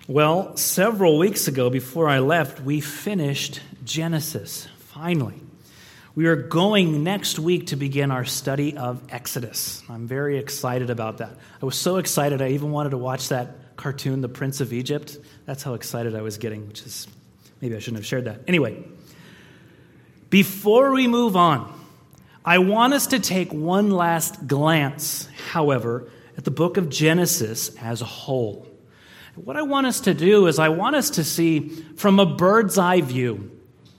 Well, several weeks ago, before I left, we finished Genesis, finally. We are going next week to begin our study of Exodus. I'm very excited about that. I was so excited, I even wanted to watch that cartoon, The Prince of Egypt. That's how excited I was getting, which is, maybe I shouldn't have shared that. Anyway, before we move on, I want us to take one last glance, however, at the book of Genesis as a whole. What I want us to do is I want us to see from a bird's eye view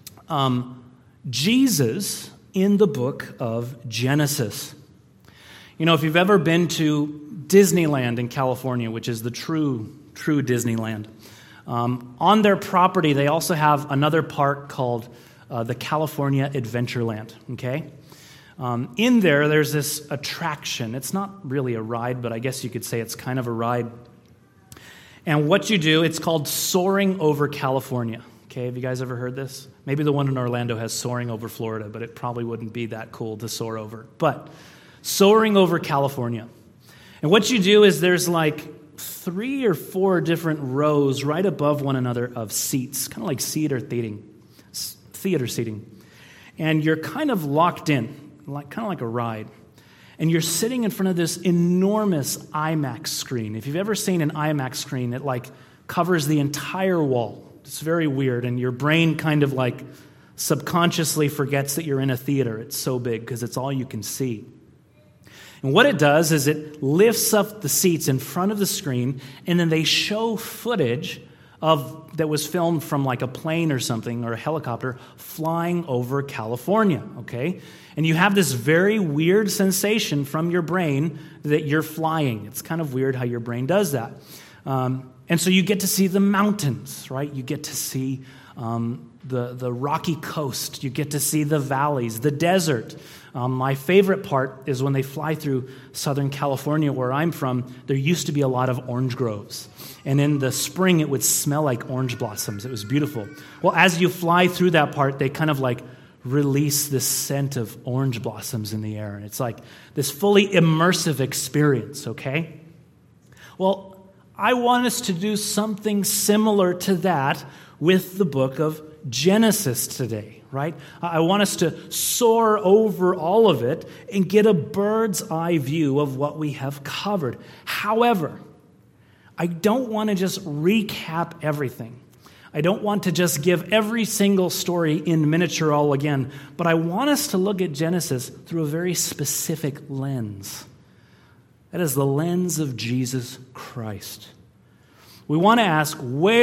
Jesus in the book of Genesis. You know, if you've ever been to Disneyland in California, which is the true Disneyland, on their property they also have another park called the California Adventureland, okay? In there's this attraction. It's not really a ride, but I guess you could say it's kind of a ride. And what you do, it's called Soaring Over California. Okay, have you guys ever heard this? Maybe the one in Orlando has Soaring Over Florida, but it probably wouldn't be that cool to soar over. But Soaring Over California. And what you do is there's like 3 or 4 different rows right above one another of seats, kind of like theater seating. And you're kind of locked in, kind of like a ride. And you're sitting in front of this enormous IMAX screen. If you've ever seen an IMAX screen, it like covers the entire wall. It's very weird, and your brain kind of like subconsciously forgets that you're in a theater. It's so big because it's all you can see. And what it does is it lifts up the seats in front of the screen, and then they show footage that was filmed from like a plane or something, or a helicopter flying over California, okay? And you have this very weird sensation from your brain that you're flying. It's kind of weird how your brain does that. And so you get to see the mountains, right? You get to see the rocky coast. You get to see the valleys, the desert. My favorite part is when they fly through Southern California, where I'm from, there used to be a lot of orange groves. And in the spring, it would smell like orange blossoms. It was beautiful. Well, as you fly through that part, they kind of like release this scent of orange blossoms in the air. And it's like this fully immersive experience, okay? Well, I want us to do something similar to that with the book of Genesis today, right? I want us to soar over all of it and get a bird's eye view of what we have covered. However, I don't want to just recap everything. I don't want to just give every single story in miniature all again, but I want us to look at Genesis through a very specific lens. That is the lens of Jesus Christ. We want to ask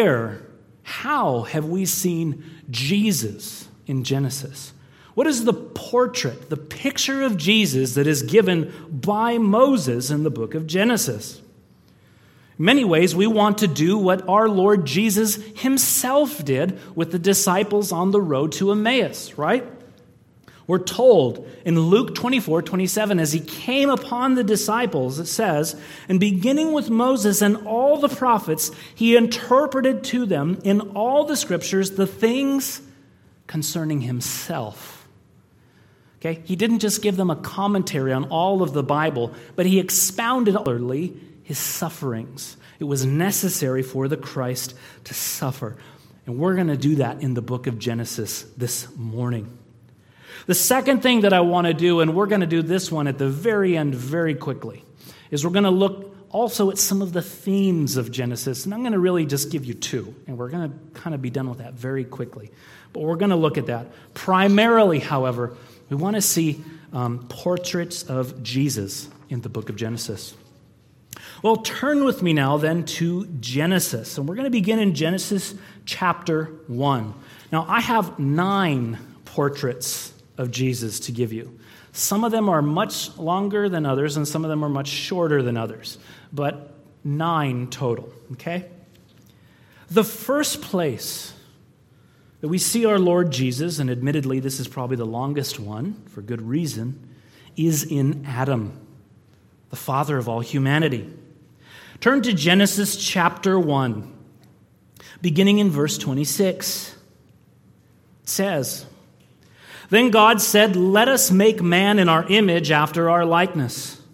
how have we seen Jesus in Genesis? What is the portrait, the picture of Jesus that is given by Moses in the book of Genesis? In many ways, we want to do what our Lord Jesus himself did with the disciples on the road to Emmaus, right? We're told in Luke 24:27, as he came upon the disciples, it says, and beginning with Moses and all the prophets, he interpreted to them in all the scriptures the things concerning himself. Okay? He didn't just give them a commentary on all of the Bible, but he expounded utterly his sufferings. It was necessary for the Christ to suffer. And we're going to do that in the book of Genesis this morning. The second thing that I want to do, and we're going to do this one at the very end very quickly, is we're going to look also at some of the themes of Genesis. And I'm going to really just give you 2, and we're going to kind of be done with that very quickly. But we're going to look at that. Primarily, however, we want to see portraits of Jesus in the book of Genesis. Well, turn with me now then to Genesis. And we're going to begin in Genesis chapter 1. Now, I have 9 portraits of Jesus to give you. Some of them are much longer than others, and some of them are much shorter than others. But 9 total, okay? The first place that we see our Lord Jesus, and admittedly this is probably the longest one, for good reason, is in Adam, the father of all humanity. Turn to Genesis chapter 1, beginning in verse 26. It says, Then God said, Let us make man in our image after our likeness,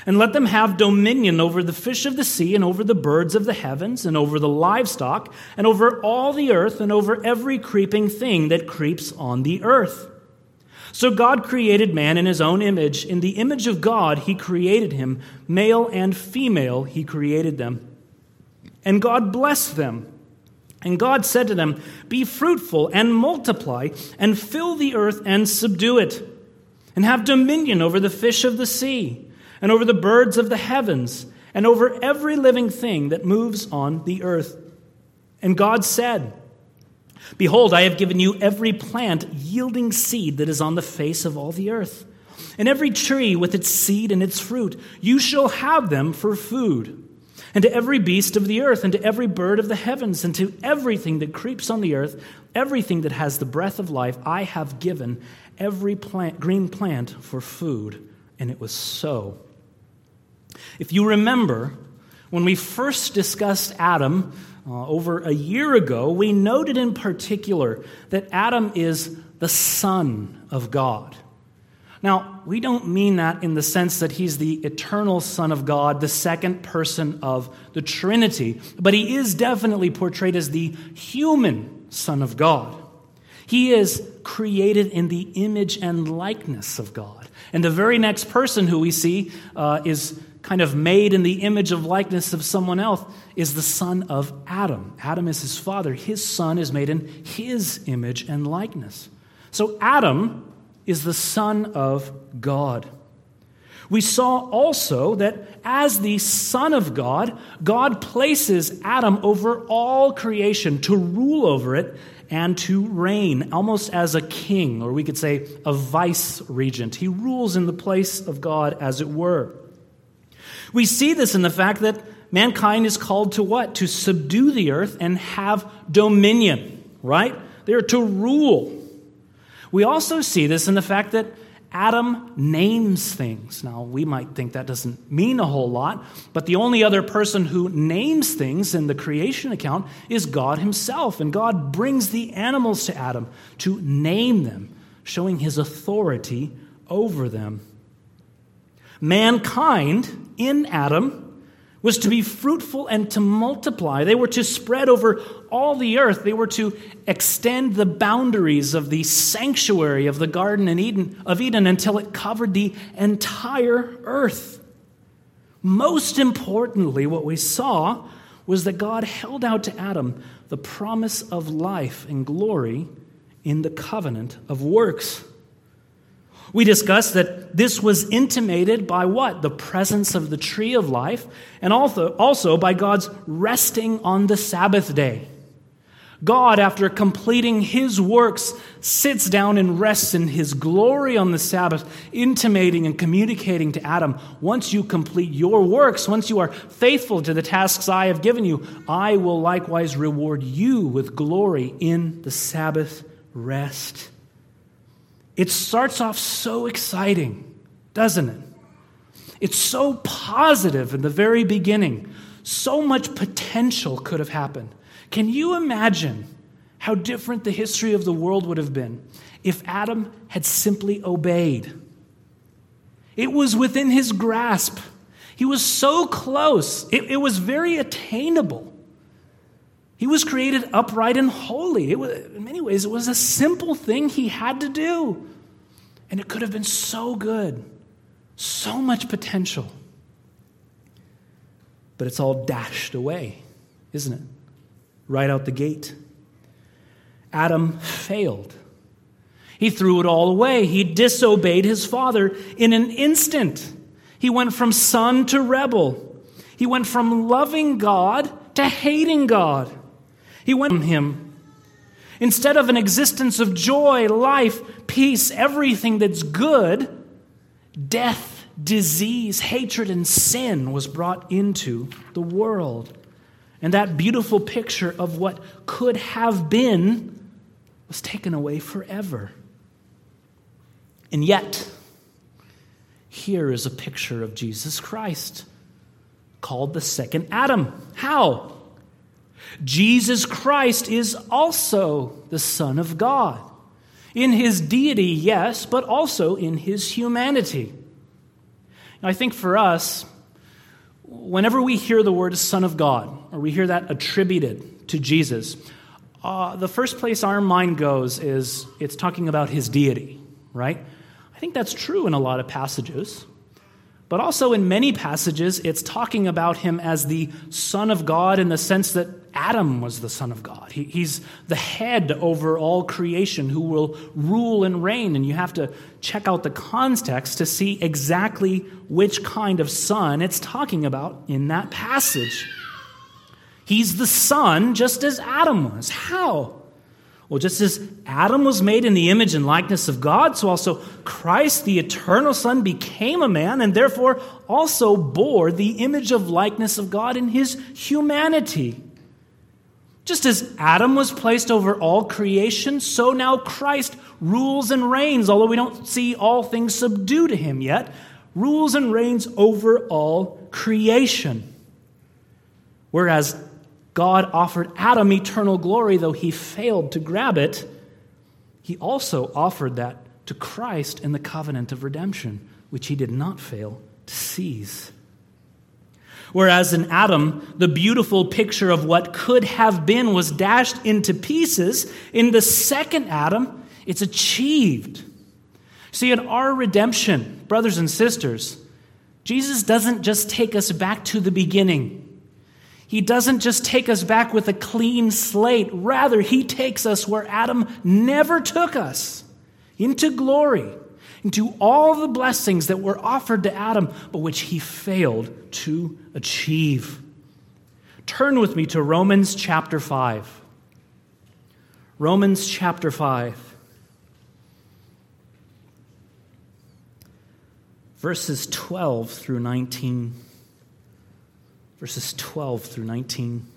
And let them have dominion over the fish of the sea, and over the birds of the heavens, and over the livestock, and over all the earth, and over every creeping thing that creeps on the earth. So God created man in his own image. In the image of God he created him. Male and female he created them. And God blessed them. And God said to them, "Be fruitful and multiply, and fill the earth and subdue it, and have dominion over the fish of the sea, and over the birds of the heavens, and over every living thing that moves on the earth." And God said, "Behold, I have given you every plant yielding seed that is on the face of all the earth, and every tree with its seed and its fruit. You shall have them for food. And to every beast of the earth, and to every bird of the heavens, and to everything that creeps on the earth, everything that has the breath of life, I have given every green plant for food." And it was so. If you remember, when we first discussed Adam over a year ago, we noted in particular that Adam is the Son of God. Now, we don't mean that in the sense that he's the eternal Son of God, the second person of the Trinity, but he is definitely portrayed as the human Son of God. He is created in the image and likeness of God. And the very next person who we see is kind of made in the image of likeness of someone else is the son of Adam. Adam is his father. His son is made in his image and likeness. So Adam is the Son of God. We saw also that as the Son of God, God places Adam over all creation to rule over it and to reign, almost as a king, or we could say a vice-regent. He rules in the place of God, as it were. We see this in the fact that mankind is called to what? To subdue the earth and have dominion, right? They are to rule. We also see this in the fact that Adam names things. Now, we might think that doesn't mean a whole lot, but the only other person who names things in the creation account is God himself. And God brings the animals to Adam to name them, showing his authority over them. Mankind in Adam was to be fruitful and to multiply. They were to spread over all the earth. They were to extend the boundaries of the sanctuary of the Garden of Eden until it covered the entire earth. Most importantly, what we saw was that God held out to Adam the promise of life and glory in the covenant of works. We discussed that this was intimated by what? The presence of the tree of life, and also by God's resting on the Sabbath day. God, after completing his works, sits down and rests in his glory on the Sabbath, intimating and communicating to Adam, once you complete your works, once you are faithful to the tasks I have given you, I will likewise reward you with glory in the Sabbath rest. It starts off so exciting, doesn't it? It's so positive in the very beginning. So much potential could have happened. Can you imagine how different the history of the world would have been if Adam had simply obeyed? It was within his grasp. He was so close. It was very attainable. He was created upright and holy. In many ways, it was a simple thing he had to do. And it could have been so good, so much potential. But it's all dashed away, isn't it? Right out the gate. Adam failed. He threw it all away. He disobeyed his father in an instant. He went from son to rebel. He went from loving God to hating God. He went from him. Instead of an existence of joy, life, peace, everything that's good, death, disease, hatred, and sin was brought into the world. And that beautiful picture of what could have been was taken away forever. And yet, here is a picture of Jesus Christ, called the second Adam. How? Jesus Christ is also the Son of God. In his deity, yes, but also in his humanity. I think for us, whenever we hear the word Son of God, or we hear that attributed to Jesus, the first place our mind goes is it's talking about his deity, right? I think that's true in a lot of passages. But also in many passages, it's talking about him as the Son of God in the sense that Adam was the Son of God. He's the head over all creation who will rule and reign. And you have to check out the context to see exactly which kind of son it's talking about in that passage. He's the Son just as Adam was. How? Well, just as Adam was made in the image and likeness of God, so also Christ, the eternal Son, became a man and therefore also bore the image of likeness of God in his humanity. Just as Adam was placed over all creation, so now Christ rules and reigns, although we don't see all things subdue to him yet, rules and reigns over all creation. Whereas God offered Adam eternal glory, though he failed to grab it, he also offered that to Christ in the covenant of redemption, which he did not fail to seize. Whereas in Adam, the beautiful picture of what could have been was dashed into pieces, in the second Adam, it's achieved. See, in our redemption, brothers and sisters, Jesus doesn't just take us back to the beginning. He doesn't just take us back with a clean slate. Rather, he takes us where Adam never took us, into glory, into all the blessings that were offered to Adam, but which he failed to achieve. Turn with me to Romans chapter 5. Romans chapter 5. Verses 12 through 19. Verses 12 through 19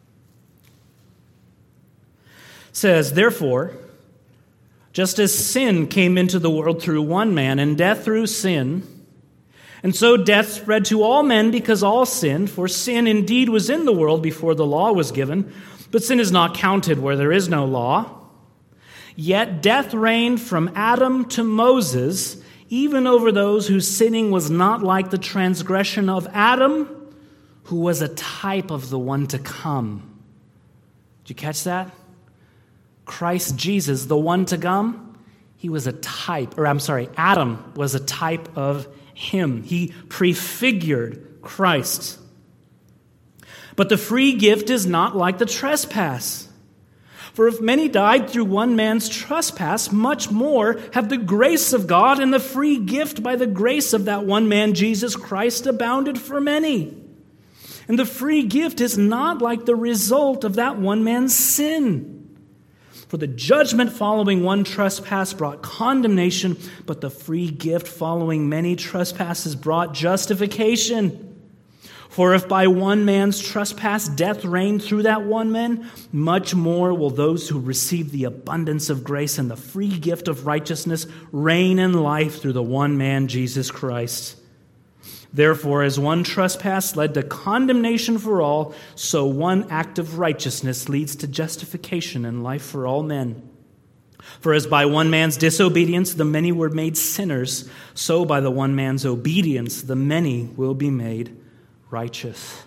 says, "Therefore, just as sin came into the world through one man, and death through sin, and so death spread to all men because all sinned, for sin indeed was in the world before the law was given, but sin is not counted where there is no law. Yet death reigned from Adam to Moses, even over those whose sinning was not like the transgression of Adam, who was a type of the one to come." Did you catch that? Christ Jesus, the one to come, he was a type, Adam was a type of him. He prefigured Christ. But the free gift is not like the trespass. For if many died through one man's trespass, much more have the grace of God and the free gift by the grace of that one man, Jesus Christ, abounded for many. And the free gift is not like the result of that one man's sin. For the judgment following one trespass brought condemnation, but the free gift following many trespasses brought justification. For if by one man's trespass death reigned through that one man, much more will those who receive the abundance of grace and the free gift of righteousness reign in life through the one man, Jesus Christ. Therefore, as one trespass led to condemnation for all, so one act of righteousness leads to justification and life for all men. For as by one man's disobedience the many were made sinners, so by the one man's obedience the many will be made righteous.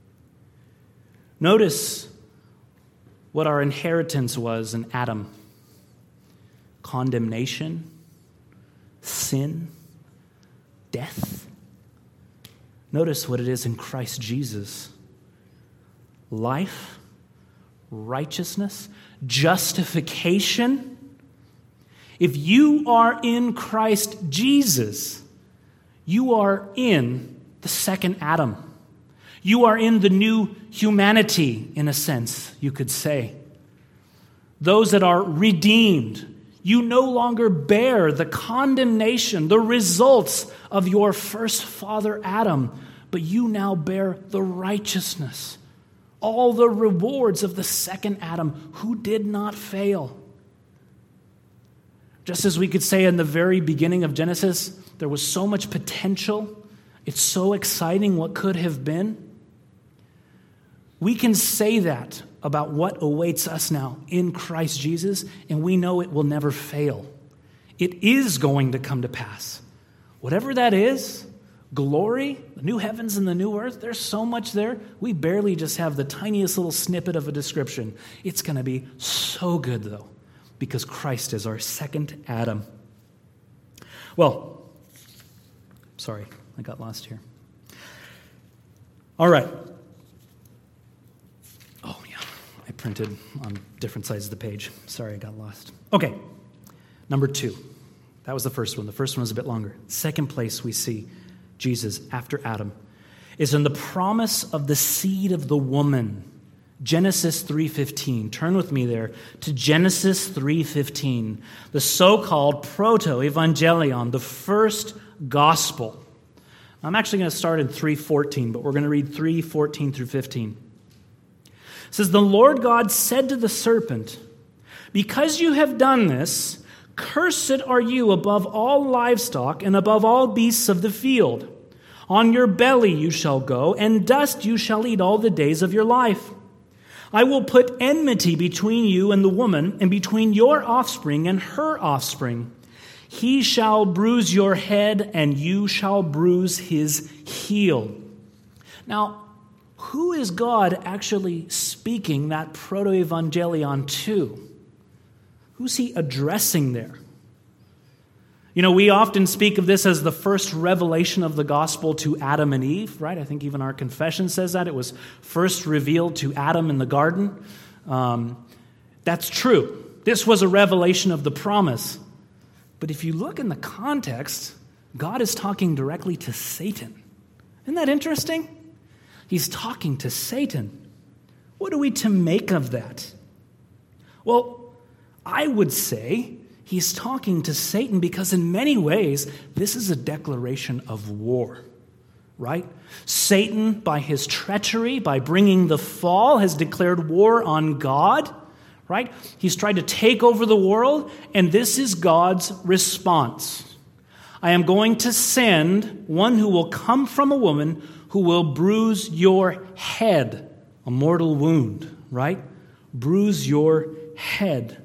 Notice what our inheritance was in Adam: condemnation, sin, death. Notice what it is in Christ Jesus: life, righteousness, justification. If you are in Christ Jesus, you are in the second Adam. You are in the new humanity, in a sense, you could say. Those that are redeemed, you no longer bear the condemnation, the results of your first father Adam, but you now bear the righteousness, all the rewards of the second Adam who did not fail. Just as we could say in the very beginning of Genesis, there was so much potential. It's so exciting what could have been. We can say that about what awaits us now in Christ Jesus, and we know it will never fail. It is going to come to pass. Whatever that is, glory, the new heavens and the new earth. There's so much there. We barely just have the tiniest little snippet of a description. It's going to be so good, though, because Christ is our second Adam. Well, sorry, I got lost here. All right. Oh, yeah, I printed on different sides of the page. Sorry, I got lost. Okay, number 2. That was the first one. The first one was a bit longer. Second place we see Jesus after Adam is in the promise of the seed of the woman. Genesis 3:15. Turn with me there to Genesis 3:15, the so-called proto-evangelion, the first gospel. I'm actually going to start in 3:14, but we're going to read 3:14 through 15. It says, "The Lord God said to the serpent, 'Because you have done this, cursed are you above all livestock and above all beasts of the field. On your belly you shall go, and dust you shall eat all the days of your life. I will put enmity between you and the woman, and between your offspring and her offspring. He shall bruise your head, and you shall bruise his heel.'" Now, who is God actually speaking that proto-evangelion to? Who's he addressing there? You know, we often speak of this as the first revelation of the gospel to Adam and Eve, right? I think even our confession says that. It was first revealed to Adam in the garden. That's true. This was a revelation of the promise. But if you look in the context, God is talking directly to Satan. Isn't that interesting? He's talking to Satan. What are we to make of that? Well, I would say he's talking to Satan because in many ways, this is a declaration of war, right? Satan, by his treachery, by bringing the fall, has declared war on God, right? He's tried to take over the world, and this is God's response. "I am going to send one who will come from a woman who will bruise your head," a mortal wound, right? Bruise your head.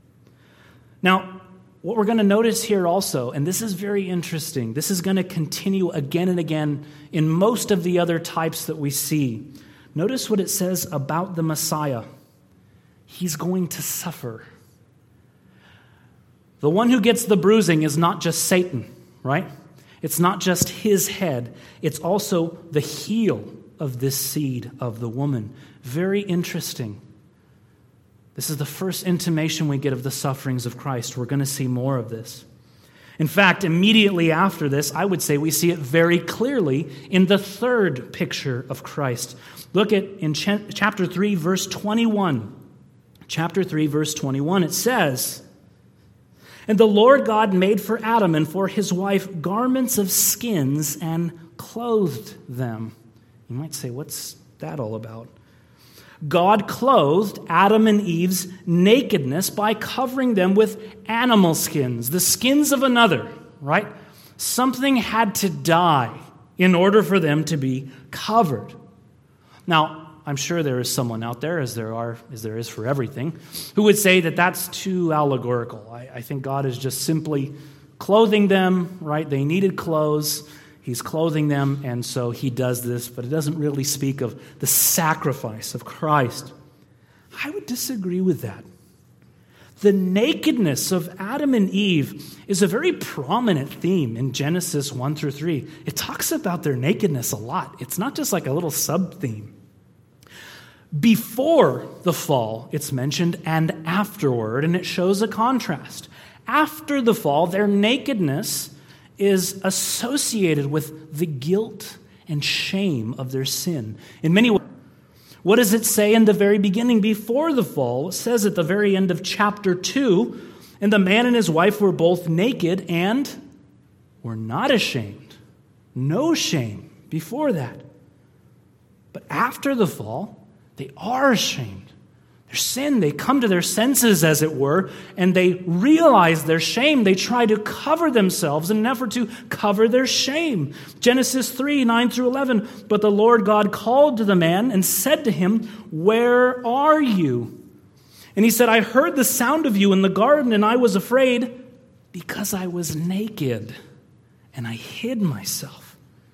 Now, what we're going to notice here also, and this is very interesting, this is going to continue again and again in most of the other types that we see. Notice what it says about the Messiah. He's going to suffer. The one who gets the bruising is not just Satan, right? It's not just his head. It's also the heel of this seed of the woman. Very interesting. This is the first intimation we get of the sufferings of Christ. We're going to see more of this. In fact, immediately after this, I would say we see it very clearly in the third picture of Christ. Look at in chapter 3, verse 21. Chapter 3, verse 21, it says, "And the Lord God made for Adam and for his wife garments of skins and clothed them." You might say, what's that all about? God clothed Adam and Eve's nakedness by covering them with animal skins, the skins of another, right? Something had to die in order for them to be covered. Now, I'm sure there is someone out there, as there is for everything, who would say that that's too allegorical. I think God is just simply clothing them, right? They needed clothes. He's clothing them, and so he does this, but it doesn't really speak of the sacrifice of Christ. I would disagree with that. The nakedness of Adam and Eve is a very prominent theme in Genesis 1 through 3. It talks about their nakedness a lot. It's not just like a little sub-theme. Before the fall, it's mentioned, and afterward, and it shows a contrast. After the fall, their nakedness is associated with the guilt and shame of their sin. In many ways, what does it say in the very beginning before the fall? It says at the very end of chapter 2, "And the man and his wife were both naked and were not ashamed." No shame before that. But after the fall, they are ashamed. Their sin, they come to their senses, as it were, and they realize their shame. They try to cover themselves in an effort to cover their shame. Genesis 3, 9 through 11, "But the Lord God called to the man and said to him, 'Where are you?' And he said, 'I heard the sound of you in the garden, and I was afraid because I was naked, and I hid myself.'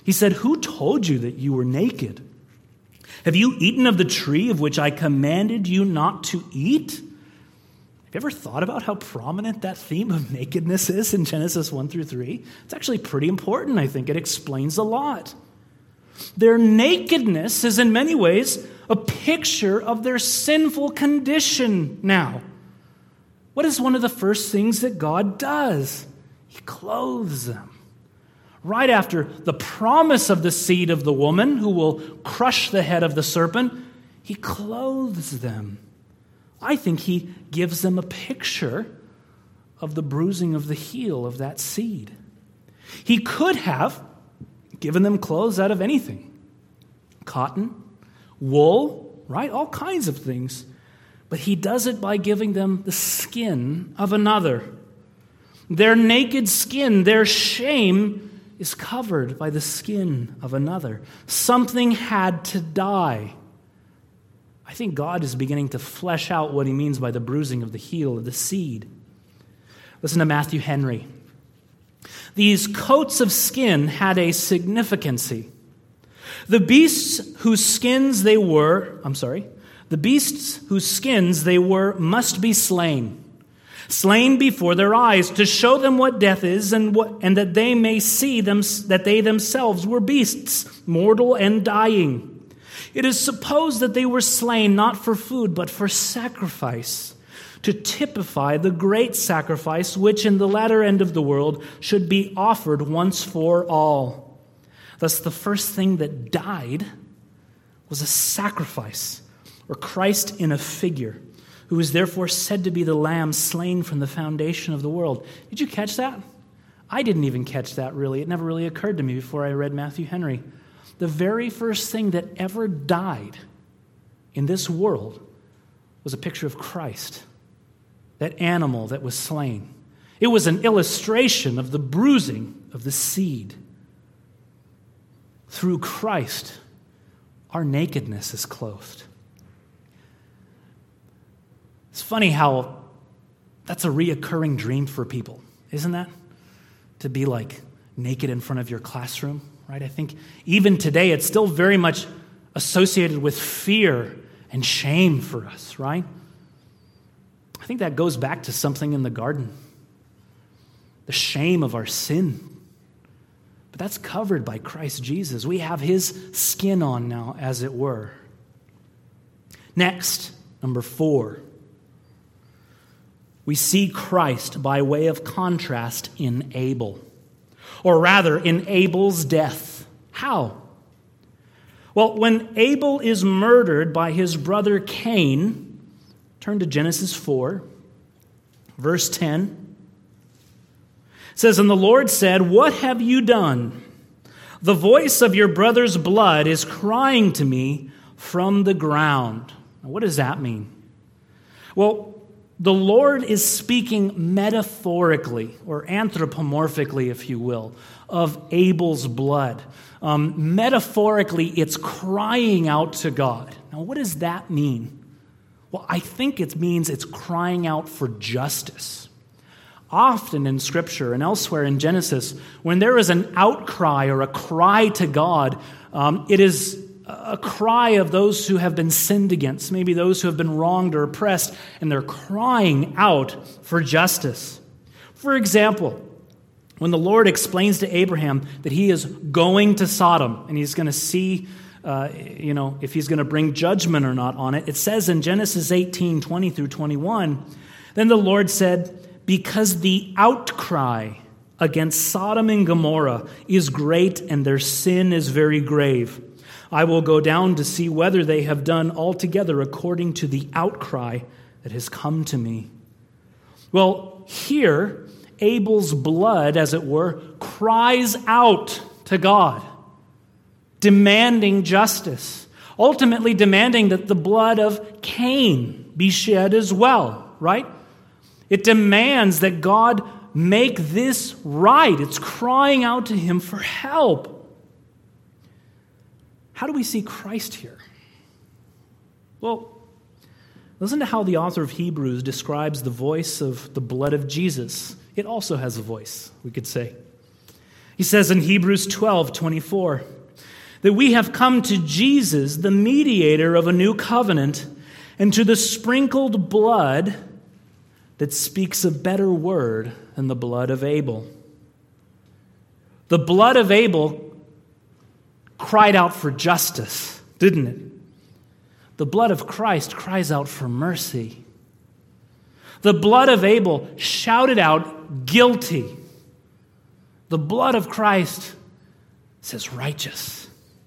He said, "Who told you that you were naked? Have you eaten of the tree of which I commanded you not to eat?" Have you ever thought about how prominent that theme of nakedness is in Genesis 1 through 3? It's actually pretty important, I think. It explains a lot. Their nakedness is in many ways a picture of their sinful condition now. What is one of the first things that God does? He clothes them. Right after the promise of the seed of the woman who will crush the head of the serpent, he clothes them. I think he gives them a picture of the bruising of the heel of that seed. He could have given them clothes out of anything. Cotton, wool, right? All kinds of things. But he does it by giving them the skin of another. Their naked skin, their shame, is covered by the skin of another. Something had to die. I think God is beginning to flesh out what he means by the bruising of the heel of the seed. Listen to Matthew Henry. These coats of skin had a significancy. The beasts whose skins they were must be slain. Slain before their eyes, to show them what death is, and that they may see them that they themselves were beasts, mortal and dying. It is supposed that they were slain not for food, but for sacrifice, to typify the great sacrifice which in the latter end of the world should be offered once for all. Thus, the first thing that died was a sacrifice, or Christ in a figure, who is therefore said to be the Lamb slain from the foundation of the world. Did you catch that? I didn't even catch that, really. It never really occurred to me before I read Matthew Henry. The very first thing that ever died in this world was a picture of Christ, that animal that was slain. It was an illustration of the bruising of the seed. Through Christ, our nakedness is clothed. It's funny how that's a reoccurring dream for people, isn't that? To be like naked in front of your classroom, right? I think even today it's still very much associated with fear and shame for us, right? I think that goes back to something in the garden. The shame of our sin. But that's covered by Christ Jesus. We have his skin on now, as it were. Next, number 4. We see Christ by way of contrast in Abel. Or rather, in Abel's death. How? Well, when Abel is murdered by his brother Cain, turn to Genesis 4, verse 10. It says, "And the Lord said, 'What have you done? The voice of your brother's blood is crying to me from the ground.'" Now, what does that mean? Well, the Lord is speaking metaphorically, or anthropomorphically, if you will, of Abel's blood. Metaphorically, it's crying out to God. Now, what does that mean? Well, I think it means it's crying out for justice. Often in Scripture and elsewhere in Genesis, when there is an outcry or a cry to God, it is a cry of those who have been sinned against, maybe those who have been wronged or oppressed, and they're crying out for justice. For example, when the Lord explains to Abraham that he is going to Sodom and he's going to see, if he's going to bring judgment or not on it, it says in Genesis 18, 20 through 21, then the Lord said, "Because the outcry against Sodom and Gomorrah is great and their sin is very grave, I will go down to see whether they have done altogether according to the outcry that has come to me." Well, here, Abel's blood, as it were, cries out to God, demanding justice, ultimately demanding that the blood of Cain be shed as well, right? It demands that God make this right. It's crying out to him for help. How do we see Christ here? Well, listen to how the author of Hebrews describes the voice of the blood of Jesus. It also has a voice, we could say. He says in Hebrews 12:24, that we have come to Jesus, the mediator of a new covenant, and to the sprinkled blood that speaks a better word than the blood of Abel. The blood of Abel cried out for justice, didn't it? The blood of Christ cries out for mercy. The blood of Abel shouted out guilty. The blood of Christ says righteous.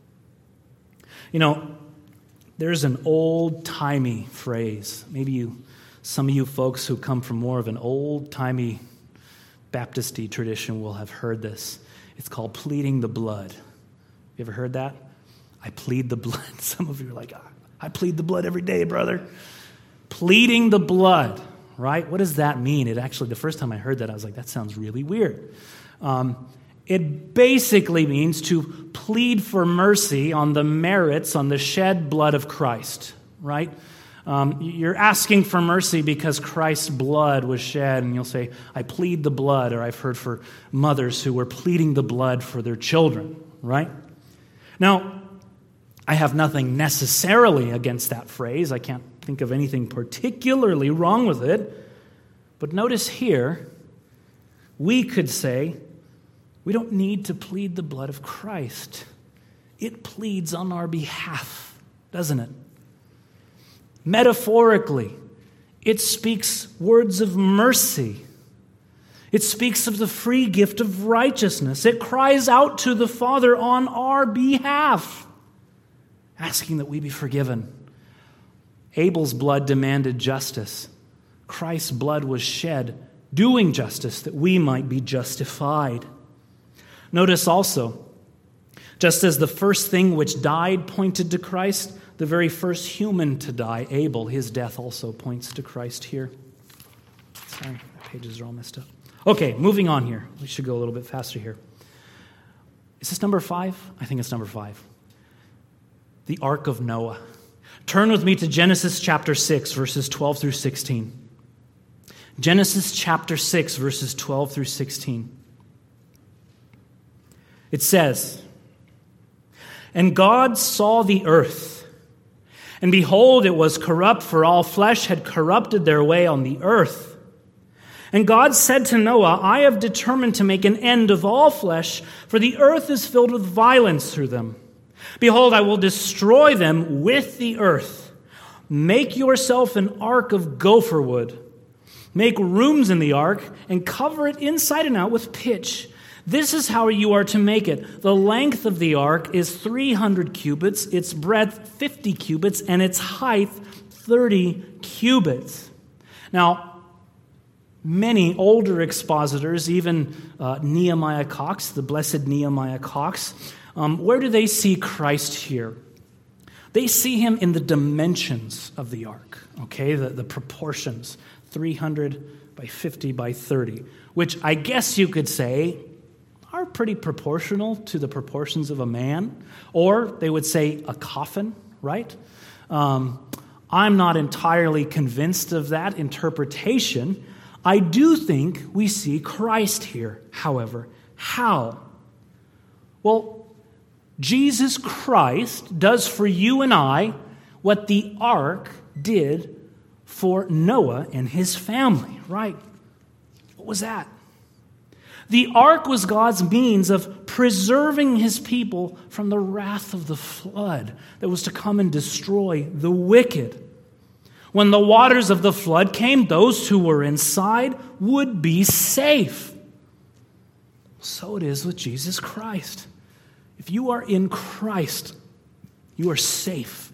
You know, there's an old-timey phrase. Maybe some of you folks who come from more of an old-timey Baptist-y tradition will have heard this. It's called pleading the blood. You ever heard that? I plead the blood. Some of you are like, I plead the blood every day, brother. Pleading the blood, right? What does that mean? It actually, the first time I heard that, I was like, that sounds really weird. It basically means to plead for mercy on the merits, on the shed blood of Christ, right? You're asking for mercy because Christ's blood was shed, and you'll say, I plead the blood, or I've heard for mothers who were pleading the blood for their children, right? Now, I have nothing necessarily against that phrase. I can't think of anything particularly wrong with it. But notice here, we could say, we don't need to plead the blood of Christ. It pleads on our behalf, doesn't it? Metaphorically, it speaks words of mercy. It speaks of the free gift of righteousness. It cries out to the Father on our behalf, asking that we be forgiven. Abel's blood demanded justice. Christ's blood was shed, doing justice that we might be justified. Notice also, just as the first thing which died pointed to Christ, the very first human to die, Abel, his death also points to Christ here. Sorry, my pages are all messed up. Okay, moving on here. We should go a little bit faster here. Is this number 5? I think it's number 5. The Ark of Noah. Turn with me to Genesis chapter 6, verses 12 through 16. Genesis chapter 6, verses 12 through 16. It says, And God saw the earth, and behold, it was corrupt, for all flesh had corrupted their way on the earth. And God said to Noah, I have determined to make an end of all flesh, for the earth is filled with violence through them. Behold, I will destroy them with the earth. Make yourself an ark of gopher wood. Make rooms in the ark, and cover it inside and out with pitch. This is how you are to make it. The length of the ark is 300 cubits, its breadth 50 cubits, and its height 30 cubits. Now, many older expositors, even Nehemiah Cox, the blessed Nehemiah Cox, where do they see Christ here? They see him in the dimensions of the ark, okay, the proportions, 300 by 50 by 30, which I guess you could say are pretty proportional to the proportions of a man, or they would say a coffin, right? I'm not entirely convinced of that interpretation. I do think we see Christ here, however. How? Well, Jesus Christ does for you and I what the ark did for Noah and his family, right? What was that? The ark was God's means of preserving his people from the wrath of the flood that was to come and destroy the wicked. When the waters of the flood came, those who were inside would be safe. So it is with Jesus Christ. If you are in Christ, you are safe.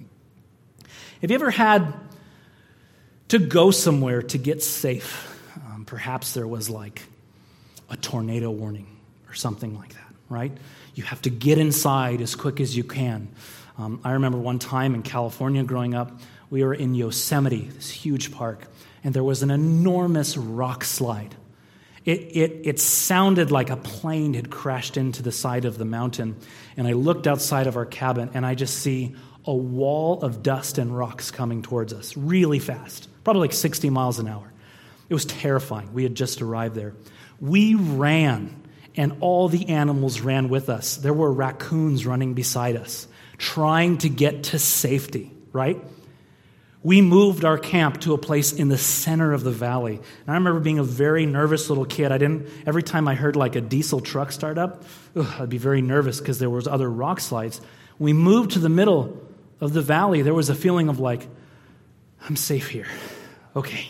Have you ever had to go somewhere to get safe? Perhaps there was like a tornado warning or something like that, right? You have to get inside as quick as you can. I remember one time in California growing up, we were in Yosemite, this huge park, and there was an enormous rock slide. It sounded like a plane had crashed into the side of the mountain, and I looked outside of our cabin, and I just see a wall of dust and rocks coming towards us really fast, probably like 60 miles an hour. It was terrifying. We had just arrived there. We ran, and all the animals ran with us. There were raccoons running beside us, trying to get to safety, right? We moved our camp to a place in the center of the valley. And I remember being a very nervous little kid. Every time I heard like a diesel truck start up, I'd be very nervous because there was other rock slides. When we moved to the middle of the valley, there was a feeling of like, I'm safe here. Okay,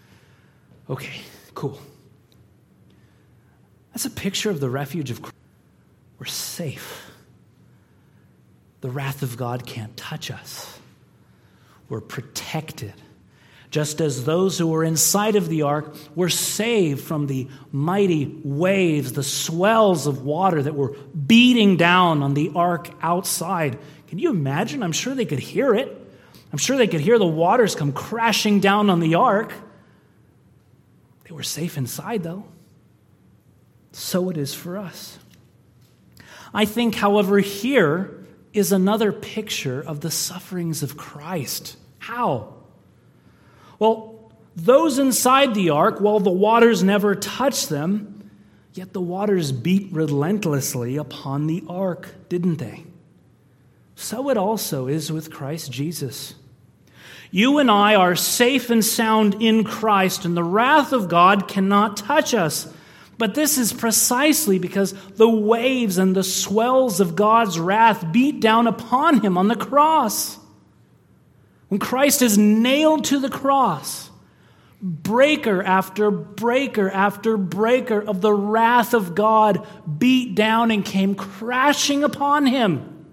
cool. That's a picture of the refuge of Christ. We're safe. The wrath of God can't touch us. We're protected. Just as those who were inside of the ark were saved from the mighty waves, the swells of water that were beating down on the ark outside. Can you imagine? I'm sure they could hear it. I'm sure they could hear the waters come crashing down on the ark. They were safe inside, though. So it is for us. I think, however, here is another picture of the sufferings of Christ. How? Well, those inside the ark, while the waters never touched them, yet the waters beat relentlessly upon the ark, didn't they? So it also is with Christ Jesus. You and I are safe and sound in Christ, and the wrath of God cannot touch us. But this is precisely because the waves and the swells of God's wrath beat down upon him on the cross. When Christ is nailed to the cross, breaker after breaker after breaker of the wrath of God beat down and came crashing upon him.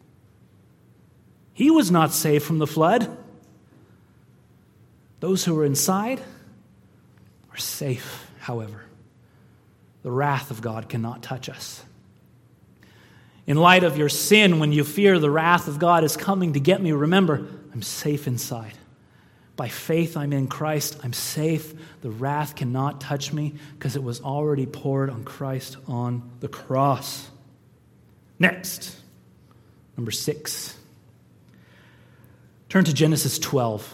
He was not saved from the flood. Those who are inside are safe, however. The wrath of God cannot touch us. In light of your sin, when you fear the wrath of God is coming to get me, remember, I'm safe inside. By faith, I'm in Christ. I'm safe. The wrath cannot touch me because it was already poured on Christ on the cross. Next, number 6. Turn to Genesis 12.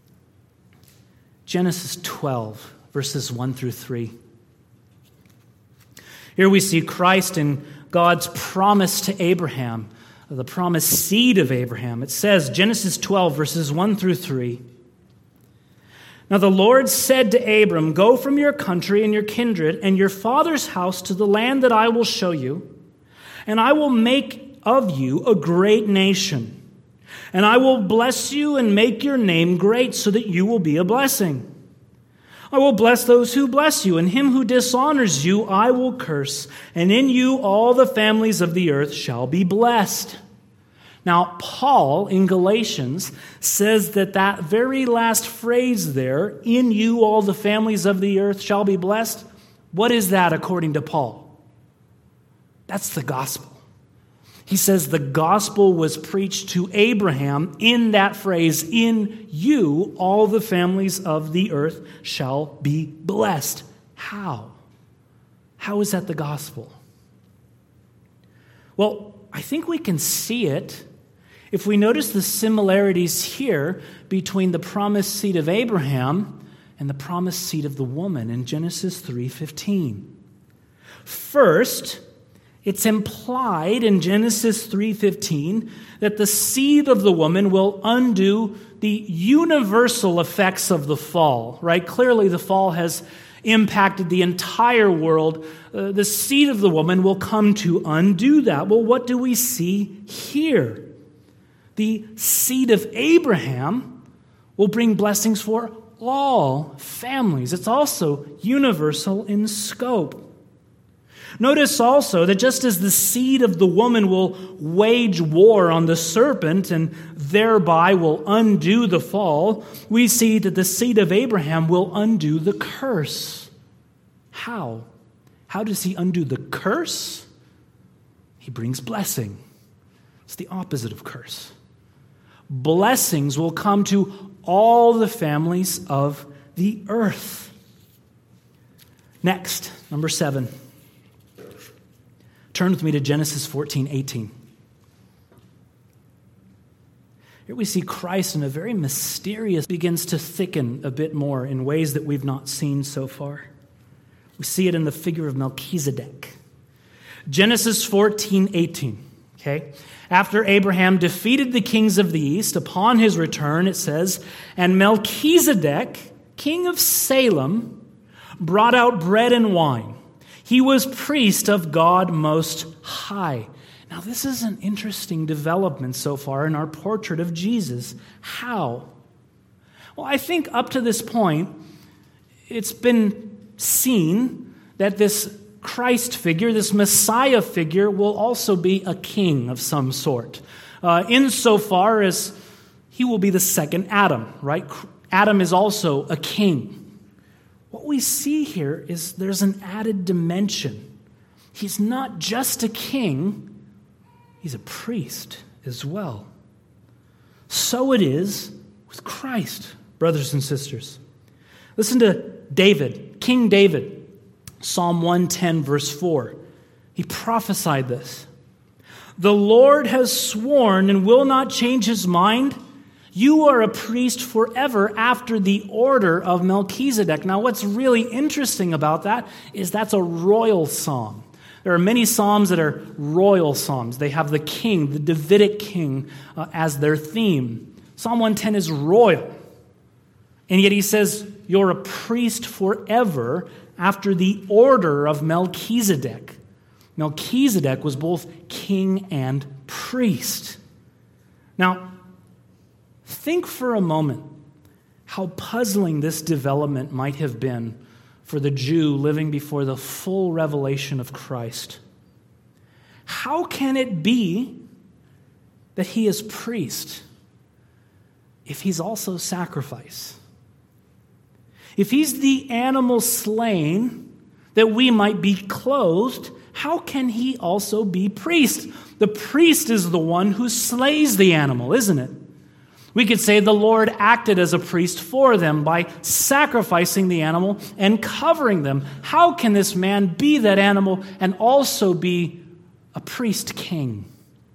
Genesis 12, verses 1 through 3. Here we see Christ and God's promise to Abraham, the promised seed of Abraham. It says, Genesis 12, verses 1 through 3. Now the Lord said to Abram, go from your country and your kindred and your father's house to the land that I will show you, and I will make of you a great nation. And I will bless you and make your name great so that you will be a blessing. I will bless those who bless you, and him who dishonors you I will curse, and in you all the families of the earth shall be blessed. Now, Paul in Galatians says that very last phrase there, in you all the families of the earth shall be blessed, what is that according to Paul? That's the gospel. He says the gospel was preached to Abraham in that phrase, in you all the families of the earth shall be blessed. How? How is that the gospel? Well, I think we can see it if we notice the similarities here between the promised seed of Abraham and the promised seed of the woman in Genesis 3:15. First, it's implied in Genesis 3:15 that the seed of the woman will undo the universal effects of the fall, right? Clearly, the fall has impacted the entire world. The seed of the woman will come to undo that. Well, what do we see here? The seed of Abraham will bring blessings for all families. It's also universal in scope. Notice also that just as the seed of the woman will wage war on the serpent and thereby will undo the fall, we see that the seed of Abraham will undo the curse. How? How does he undo the curse? He brings blessing. It's the opposite of curse. Blessings will come to all the families of the earth. Next, number 7. Turn with me to Genesis 14:18. Here we see Christ in a very mysterious, begins to thicken a bit more in ways that we've not seen so far. We see it in the figure of Melchizedek. Genesis 14:18. Okay? After Abraham defeated the kings of the east, upon his return, it says, and Melchizedek, king of Salem, brought out bread and wine. He was priest of God Most High. Now, this is an interesting development so far in our portrait of Jesus. How? Well, I think up to this point, it's been seen that this Christ figure, this Messiah figure, will also be a king of some sort, insofar as he will be the second Adam, right? Adam is also a king. What we see here is there's an added dimension. He's not just a king, he's a priest as well. So it is with Christ, brothers and sisters. Listen to David, King David. Psalm 110, verse 4. He prophesied this. The Lord has sworn and will not change his mind. You are a priest forever after the order of Melchizedek. Now, what's really interesting about that is that's a royal psalm. There are many psalms that are royal psalms. They have the king, the Davidic king, as their theme. Psalm 110 is royal. And yet he says, you're a priest forever after the order of Melchizedek. Melchizedek was both king and priest. Now, think for a moment how puzzling this development might have been for the Jew living before the full revelation of Christ. How can it be that he is priest if he's also sacrifice? If he's the animal slain that we might be clothed, how can he also be priest? The priest is the one who slays the animal, isn't it? We could say the Lord acted as a priest for them by sacrificing the animal and covering them. How can this man be that animal and also be a priest king?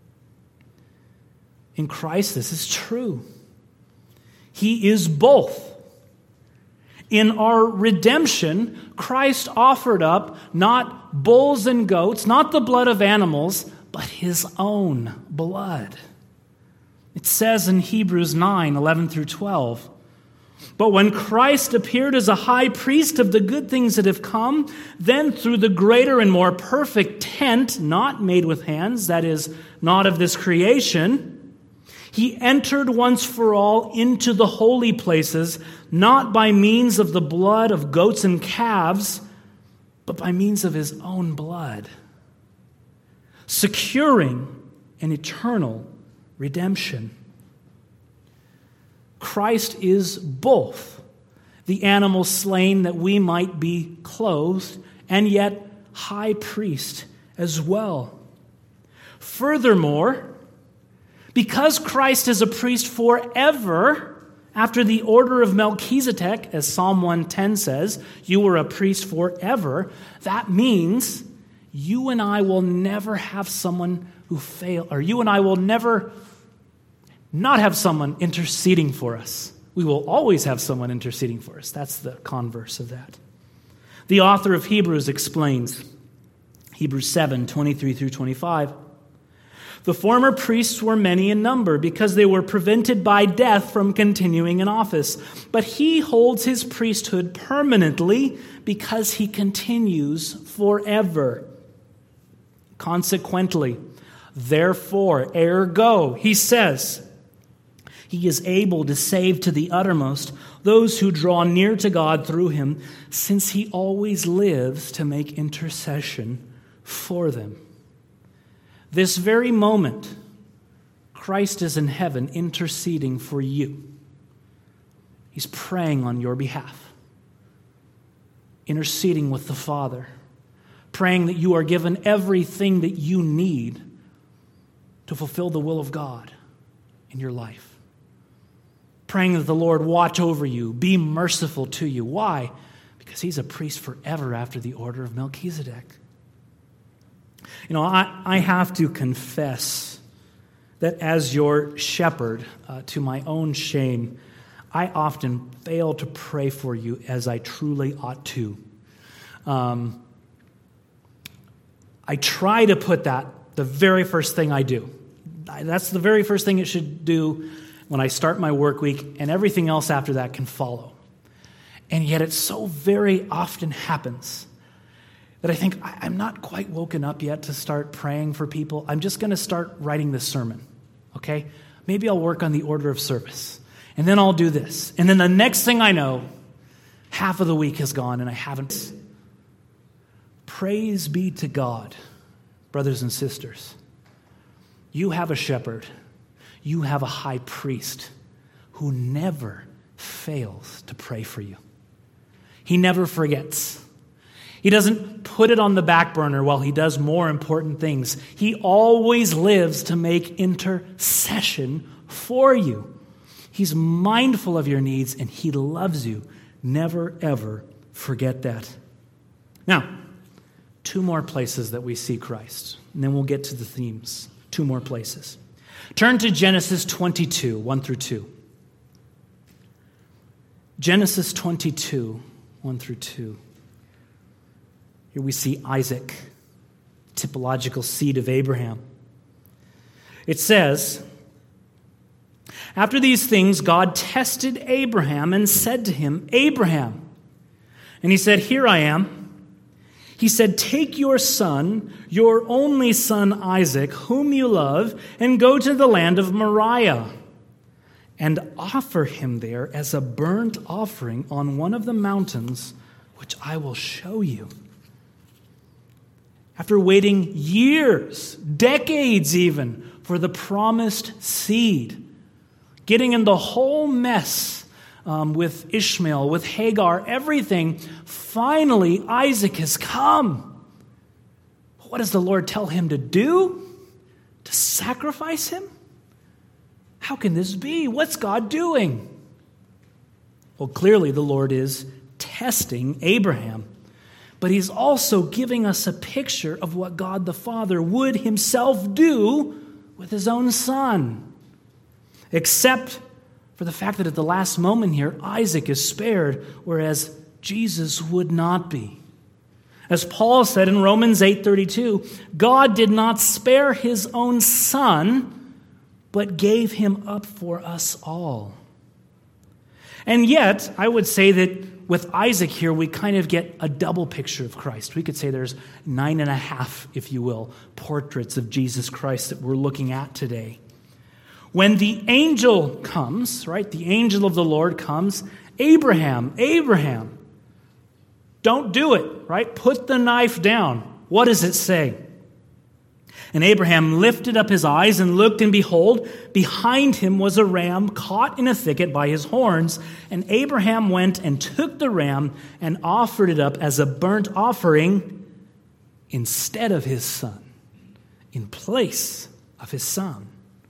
In Christ, this is true. He is both. In our redemption, Christ offered up not bulls and goats, not the blood of animals, but his own blood. It says in Hebrews 9, 11 through 12, but when Christ appeared as a high priest of the good things that have come, then through the greater and more perfect tent, not made with hands, that is, not of this creation, he entered once for all into the holy places, not by means of the blood of goats and calves, but by means of his own blood, securing an eternal redemption. Christ is both the animal slain that we might be clothed, and yet high priest as well. Furthermore, because Christ is a priest forever, after the order of Melchizedek, as Psalm 110 says, you are a priest forever, that means you and I will never have someone who fail, or you and I will never not have someone interceding for us. We will always have someone interceding for us. That's the converse of that. The author of Hebrews explains, Hebrews 7, 23 through 25, the former priests were many in number because they were prevented by death from continuing in office. But he holds his priesthood permanently because he continues forever. Consequently, therefore, ergo, he says, he is able to save to the uttermost those who draw near to God through him, since he always lives to make intercession for them. This very moment, Christ is in heaven interceding for you. He's praying on your behalf, interceding with the Father, praying that you are given everything that you need to fulfill the will of God in your life. Praying that the Lord watch over you, be merciful to you. Why? Because he's a priest forever after the order of Melchizedek. You know, I have to confess that as your shepherd, to my own shame, I often fail to pray for you as I truly ought to. I try to put that the very first thing I do. That's the very first thing it should do when I start my work week, and everything else after that can follow. And yet it so very often happens that I think, I'm not quite woken up yet to start praying for people. I'm just going to start writing this sermon, okay? Maybe I'll work on the order of service, and then I'll do this. And then the next thing I know, half of the week has gone and I haven't. Praise be to God, brothers and sisters. You have a shepherd. You have a high priest who never fails to pray for you. He never forgets. He doesn't put it on the back burner while he does more important things. He always lives to make intercession for you. He's mindful of your needs and he loves you. Never, ever forget that. Now, 2 more places that we see Christ, and then we'll get to the themes. 2 more places. Turn to Genesis 22, 1 through 2. Genesis 22, 1 through 2. Here we see Isaac, typological seed of Abraham. It says, after these things, God tested Abraham and said to him, Abraham. And he said, here I am. He said, take your son, your only son Isaac, whom you love, and go to the land of Moriah, and offer him there as a burnt offering on one of the mountains, which I will show you. After waiting years, decades even, for the promised seed, getting in the whole mess with Ishmael, with Hagar, everything, finally Isaac has come. What does the Lord tell him to do? To sacrifice him? How can this be? What's God doing? Well, clearly the Lord is testing Abraham, but he's also giving us a picture of what God the Father would himself do with his own son. Except for the fact that at the last moment here, Isaac is spared, whereas Jesus would not be. As Paul said in Romans 8:32, God did not spare his own son, but gave him up for us all. And yet, I would say that with Isaac here, we kind of get a double picture of Christ. We could say there's 9.5, if you will, portraits of Jesus Christ that we're looking at today. When the angel comes, right, the angel of the Lord comes, Abraham, don't do it, right? Put the knife down. What does it say? And Abraham lifted up his eyes and looked, and behold, behind him was a ram caught in a thicket by his horns. And Abraham went and took the ram and offered it up as a burnt offering instead of his son, in place of his son.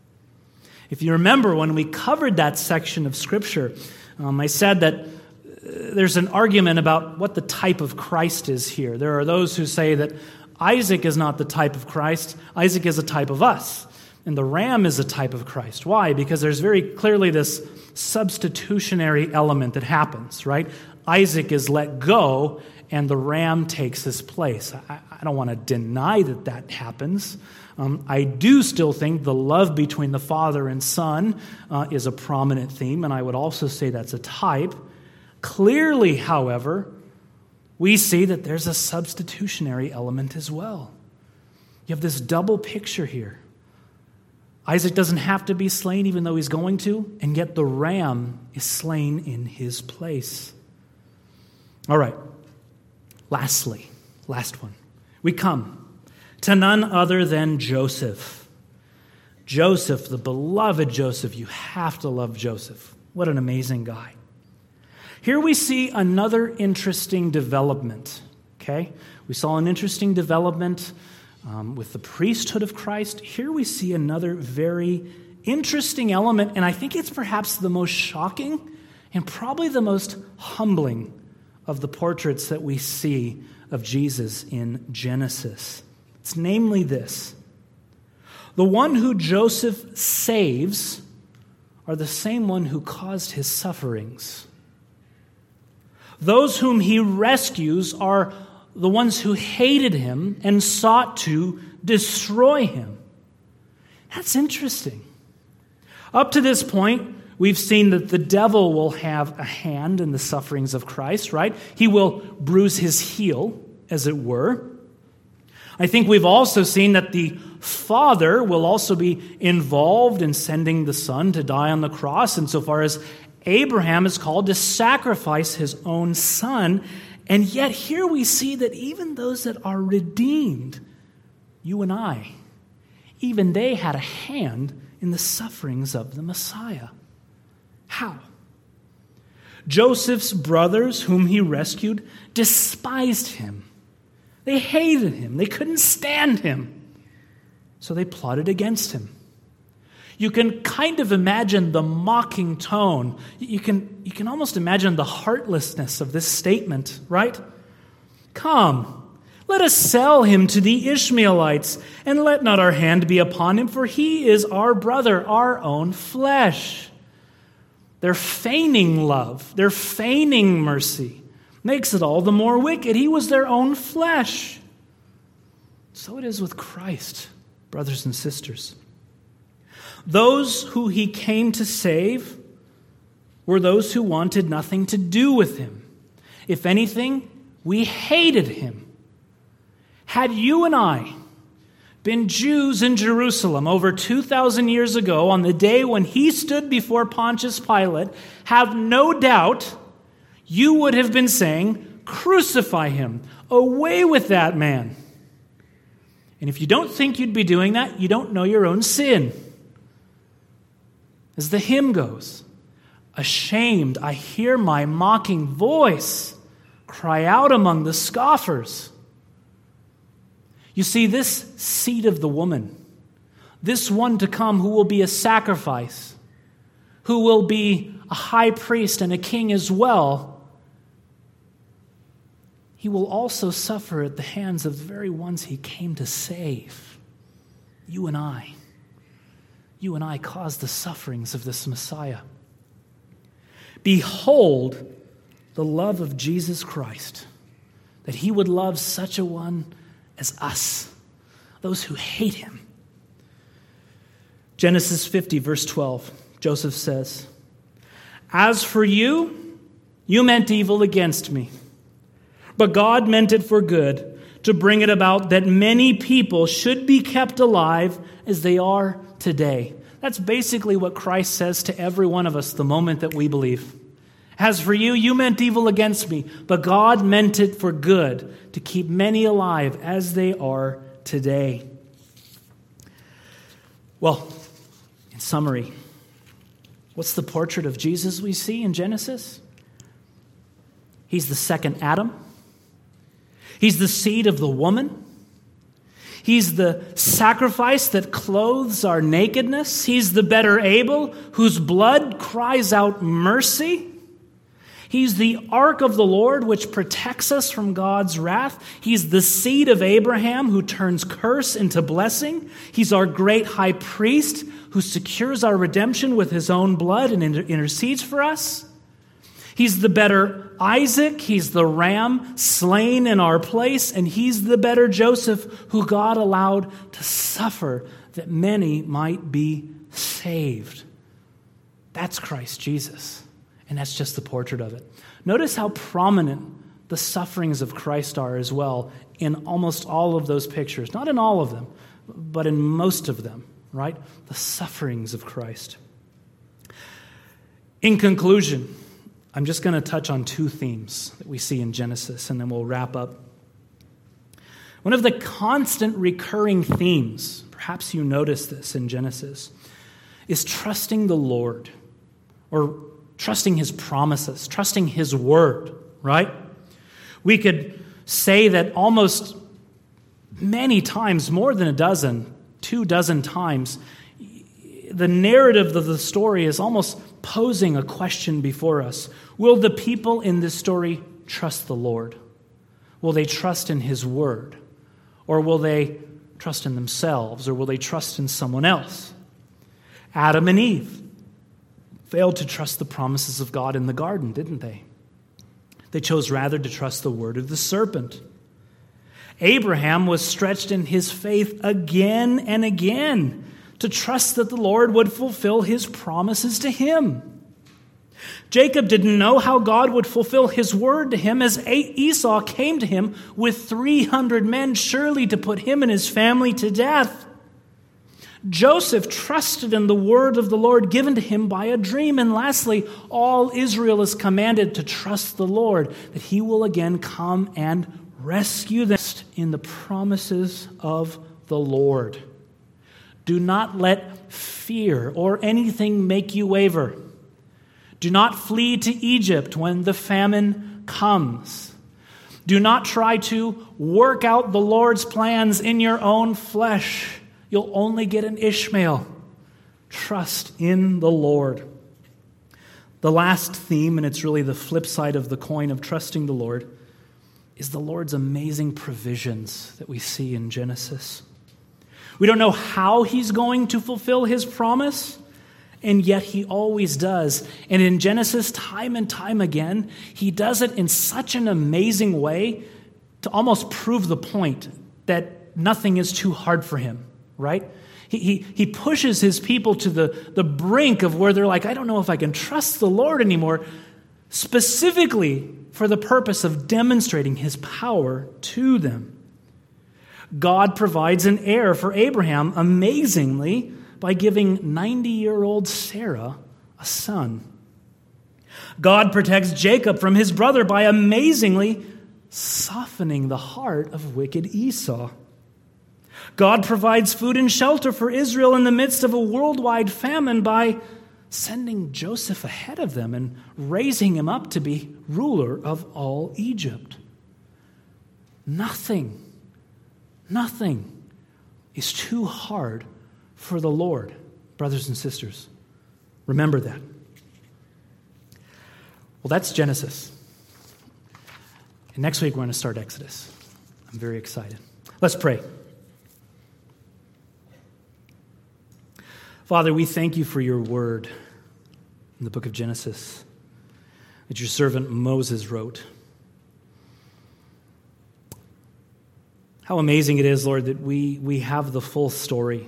If you remember when we covered that section of Scripture, I said that there's an argument about what the type of Christ is here. There are those who say that Isaac is not the type of Christ. Isaac is a type of us. And the ram is a type of Christ. Why? Because there's very clearly this substitutionary element that happens, right? Isaac is let go and the ram takes his place. I don't want to deny that that happens. I do still think the love between the father and son is a prominent theme, and I would also say that's a type. Clearly, however, we see that there's a substitutionary element as well. You have this double picture here. Isaac doesn't have to be slain even though he's going to, and yet the ram is slain in his place. All right, lastly, last one. We come to none other than Joseph. Joseph, the beloved Joseph. You have to love Joseph. What an amazing guy. Here we see another interesting development, okay? We saw an interesting development with the priesthood of Christ. Here we see another very interesting element, and I think it's perhaps the most shocking and probably the most humbling of the portraits that we see of Jesus in Genesis. It's namely this: the one who Joseph saves are the same one who caused his sufferings. Those whom he rescues are the ones who hated him and sought to destroy him. That's interesting. Up to this point, we've seen that the devil will have a hand in the sufferings of Christ, right? He will bruise his heel, as it were. I think we've also seen that the Father will also be involved in sending the Son to die on the cross, insofar as Abraham is called to sacrifice his own son. And yet here we see that even those that are redeemed, you and I, even they had a hand in the sufferings of the Messiah. How? Joseph's brothers, whom he rescued, despised him. They hated him. They couldn't stand him. So they plotted against him. You can kind of imagine the mocking tone. You can almost imagine the heartlessness of this statement, right? Come, let us sell him to the Ishmaelites, and let not our hand be upon him, for he is our brother, our own flesh. They're feigning love. They're feigning mercy. Makes it all the more wicked. He was their own flesh. So it is with Christ, brothers and sisters. Those who he came to save were those who wanted nothing to do with him. If anything, we hated him. Had you and I been Jews in Jerusalem over 2,000 years ago, on the day when he stood before Pontius Pilate, have no doubt you would have been saying, crucify him, away with that man. And if you don't think you'd be doing that, you don't know your own sin. As the hymn goes, ashamed, I hear my mocking voice cry out among the scoffers. You see, this seed of the woman, this one to come who will be a sacrifice, who will be a high priest and a king as well, he will also suffer at the hands of the very ones he came to save. You and I. You and I caused the sufferings of this Messiah. Behold the love of Jesus Christ, that he would love such a one as us, those who hate him. Genesis 50, verse 12, Joseph says, as for you, you meant evil against me, but God meant it for good, to bring it about that many people should be kept alive as they are today. That's basically what Christ says to every one of us the moment that we believe. As for you, you meant evil against me, but God meant it for good, to keep many alive as they are today. Well, in summary, what's the portrait of Jesus we see in Genesis? He's the second Adam. He's the seed of the woman. He's the sacrifice that clothes our nakedness. He's the better Abel, whose blood cries out mercy. He's the ark of the Lord, which protects us from God's wrath. He's the seed of Abraham, who turns curse into blessing. He's our great high priest, who secures our redemption with his own blood and intercedes for us. He's the better Isaac. He's the ram slain in our place. And he's the better Joseph, who God allowed to suffer that many might be saved. That's Christ Jesus. And that's just the portrait of it. Notice how prominent the sufferings of Christ are as well in almost all of those pictures. Not in all of them, but in most of them, right? The sufferings of Christ. In conclusion, I'm just going to touch on two themes that we see in Genesis, and then we'll wrap up. One of the constant recurring themes, perhaps you notice this in Genesis, is trusting the Lord, or trusting his promises, trusting his word, right? We could say that almost many times, more than 24 times, the narrative of the story is almost posing a question before us. Will the people in this story trust the Lord? Will they trust in his word? Or will they trust in themselves? Or will they trust in someone else? Adam and Eve failed to trust the promises of God in the garden, didn't they? They chose rather to trust the word of the serpent. Abraham was stretched in his faith again and again to trust that the Lord would fulfill his promises to him. Jacob didn't know how God would fulfill his word to him as Esau came to him with 300 men surely to put him and his family to death. Joseph trusted in the word of the Lord given to him by a dream. And lastly, all Israel is commanded to trust the Lord, that he will again come and rescue them in the promises of the Lord. Do not let fear or anything make you waver. Do not flee to Egypt when the famine comes. Do not try to work out the Lord's plans in your own flesh. You'll only get an Ishmael. Trust in the Lord. The last theme, and it's really the flip side of the coin of trusting the Lord, is the Lord's amazing provisions that we see in Genesis. We don't know how he's going to fulfill his promise, and yet he always does. And in Genesis, time and time again, he does it in such an amazing way to almost prove the point that nothing is too hard for him, right? He pushes his people to the brink of where they're like, I don't know if I can trust the Lord anymore, specifically for the purpose of demonstrating his power to them. God provides an heir for Abraham amazingly by giving 90-year-old Sarah a son. God protects Jacob from his brother by amazingly softening the heart of wicked Esau. God provides food and shelter for Israel in the midst of a worldwide famine by sending Joseph ahead of them and raising him up to be ruler of all Egypt. Nothing is too hard for the Lord, brothers and sisters. Remember that. Well, that's Genesis. And next week we're going to start Exodus. I'm very excited. Let's pray. Father, we thank you for your word in the book of Genesis that your servant Moses wrote. How amazing it is, Lord, that we have the full story.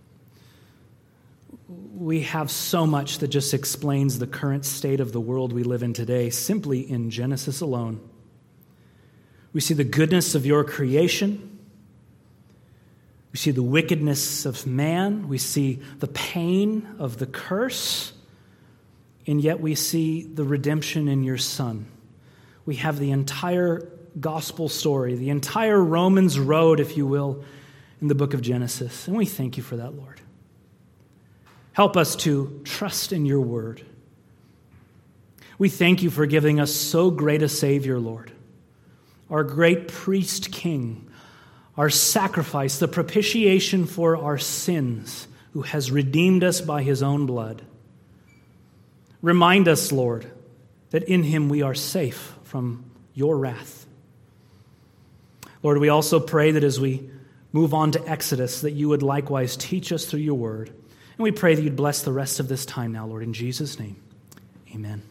We have so much that just explains the current state of the world we live in today simply in Genesis alone. We see the goodness of your creation. We see the wickedness of man. We see the pain of the curse. And yet we see the redemption in your Son. We have the entire gospel story, the entire Romans road, if you will, in the book of Genesis. And we thank you for that, Lord. Help us to trust in your word. We thank you for giving us so great a Savior, Lord, our great priest king, our sacrifice, the propitiation for our sins, who has redeemed us by his own blood. Remind us, Lord, that in him we are safe from your wrath. Lord, we also pray that as we move on to Exodus, that you would likewise teach us through your word. And we pray that you'd bless the rest of this time now, Lord, in Jesus' name. Amen.